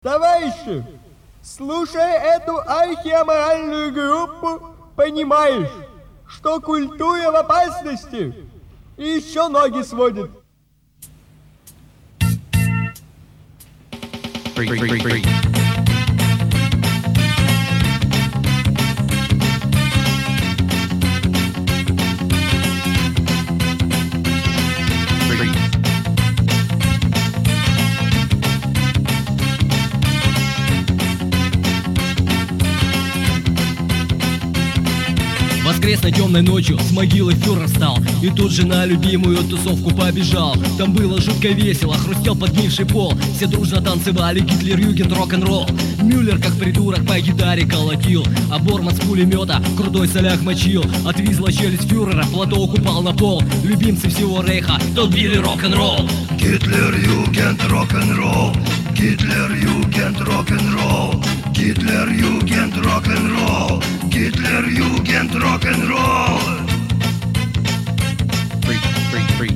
Товарищи, слушая эту архиаморальную группу, понимаешь, что культура в опасности и еще ноги сводит. Free. Воскресной темной ночью с могилы фюрер встал и тут же на любимую тусовку побежал. Там было жутко весело, хрустел подгнивший пол. Все дружно танцевали Гитлер-Югенд, рок-н-ролл. Мюллер как придурок по гитаре колотил, а Борман с пулемета крутой солях мочил. Отвисла челюсть фюрера, платок упал на пол. Любимцы всего рейха долбили рок-н-ролл. Гитлер-Югенд, рок-н-ролл. Гитлер-Югенд, рок-н-ролл. Гитлер-Югенд, рок-н-ролл. Гитлер-Югенд, рок-н-ролл. Free.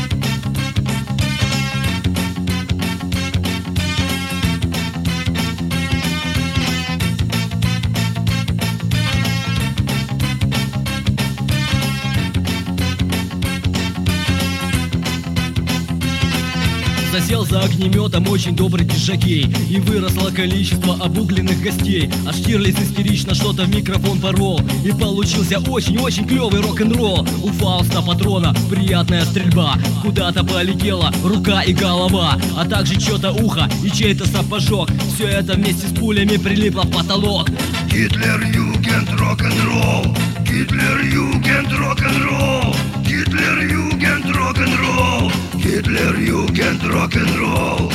Засел за огнеметом очень добрый дежакей, и выросло количество обугленных гостей. А Штирлиц истерично что-то в микрофон порол, и получился очень-очень клевый рок-н-ролл. У Фауста патрона приятная стрельба, куда-то полетела рука и голова, а также что-то ухо и чей-то сапожок. Все это вместе с пулями прилипло в потолок. Гитлер-Югенд, рок-н-ролл. Гитлер-Югенд, рок-н-ролл. Гитлер-Югенд, рок-н-ролл. Гитлер-Югенд, рок-н-ролл.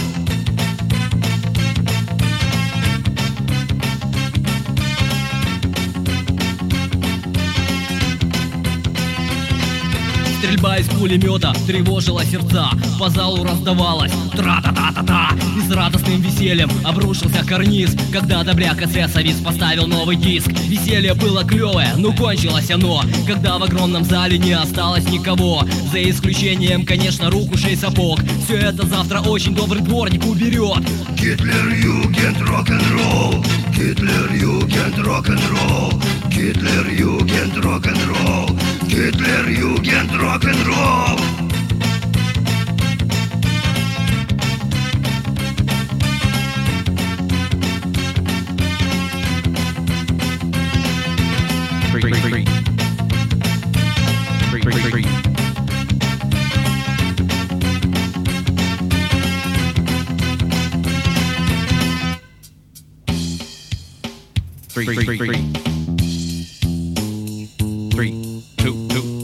Стрельба из пулемета тревожила сердца, по залу раздавалась тра-та-та-та-та. И с радостным весельем обрушился карниз, когда добряк эсэсовец поставил новый диск. Веселье было клевое, но кончилось оно, когда в огромном зале не осталось никого, за исключением, конечно, рук, ушей, сапог. Все это завтра очень добрый дворник уберет. Гитлер-Югенд, рок-н-ролл. Гитлер-Югенд, рок-н-ролл. Гитлер-Югенд, рок-н-ролл. Гитлер-Югенд, рок-н-ролл. Free. 3, 2, 2